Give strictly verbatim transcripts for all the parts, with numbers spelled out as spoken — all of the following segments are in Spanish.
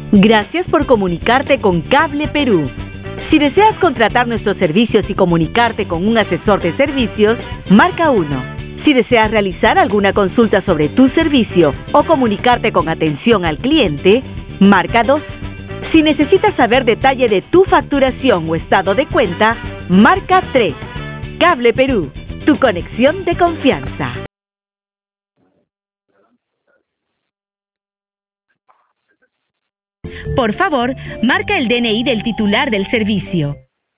Gracias por comunicarte con Cable Perú. Si deseas contratar nuestros servicios y comunicarte con un asesor de servicios, marca uno. Si deseas realizar alguna consulta sobre tu servicio o comunicarte con atención al cliente, marca dos. Si necesitas saber detalle de tu facturación o estado de cuenta, marca tres. Cable Perú, tu conexión de confianza. Por favor, marca el D N I del titular del servicio.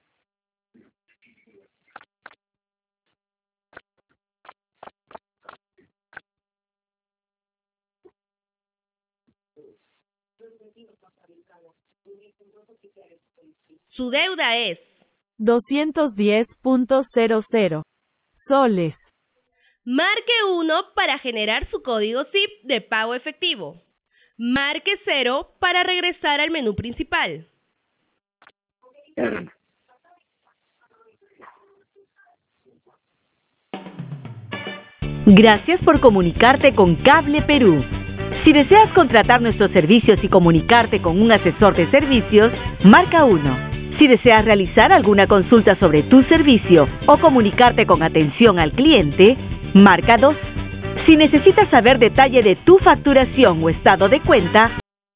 Su deuda es doscientos diez punto cero cero soles. Marque uno para generar su código C I F de pago efectivo. Marque cero para regresar al menú principal. Gracias por comunicarte con Cable Perú. Si deseas contratar nuestros servicios y comunicarte con un asesor de servicios, marca uno. Si deseas realizar alguna consulta sobre tu servicio o comunicarte con atención al cliente, marca dos. Si necesitas saber detalle de tu facturación o estado de cuenta,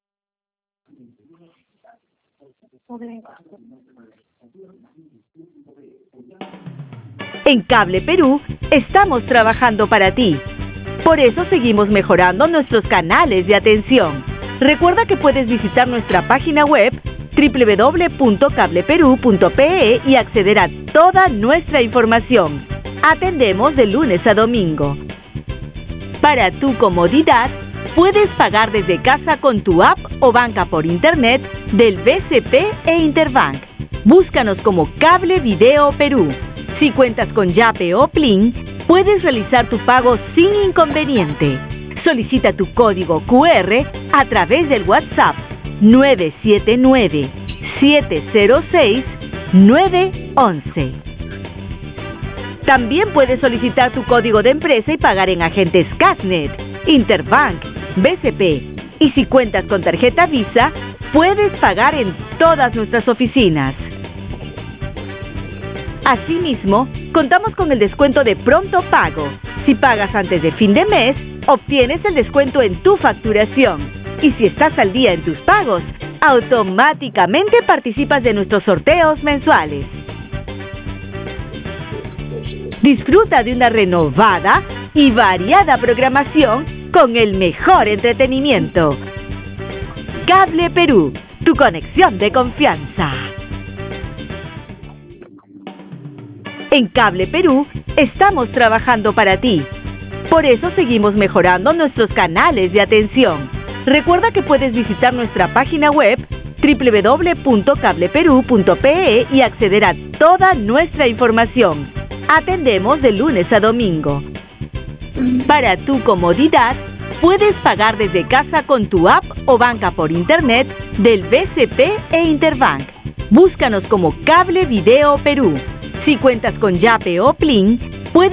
en Cable Perú estamos trabajando para ti. Por eso seguimos mejorando nuestros canales de atención. Recuerda que puedes visitar nuestra página web doble u doble u doble u punto cable perú punto pe e y acceder a toda nuestra información. Atendemos de lunes a domingo. Para tu comodidad, puedes pagar desde casa con tu app o banca por internet del B C P e Interbank. Búscanos como Cable Video Perú. Si cuentas con Yape o Plin, puedes realizar tu pago sin inconveniente. Solicita tu código Q R a través del WhatsApp nueve siete nueve, siete cero seis, nueve once. También puedes solicitar tu código de empresa y pagar en agentes Casnet, Interbank, B C P. Y si cuentas con tarjeta Visa, puedes pagar en todas nuestras oficinas. Asimismo, contamos con el descuento de pronto pago. Si pagas antes de fin de mes, obtienes el descuento en tu facturación. Y si estás al día en tus pagos, automáticamente participas de nuestros sorteos mensuales. Disfruta de una renovada y variada programación con el mejor entretenimiento. Cable Perú, tu conexión de confianza. En Cable Perú estamos trabajando para ti. Por eso seguimos mejorando nuestros canales de atención. Recuerda que puedes visitar nuestra página web doble u doble u doble u punto cable perú punto pe e y acceder a toda nuestra información. Atendemos de lunes a domingo. Para tu comodidad, puedes pagar desde casa con tu app o banca por internet del B C P e Interbank. Búscanos como Cable Video Perú. Si cuentas con Yape o Plin,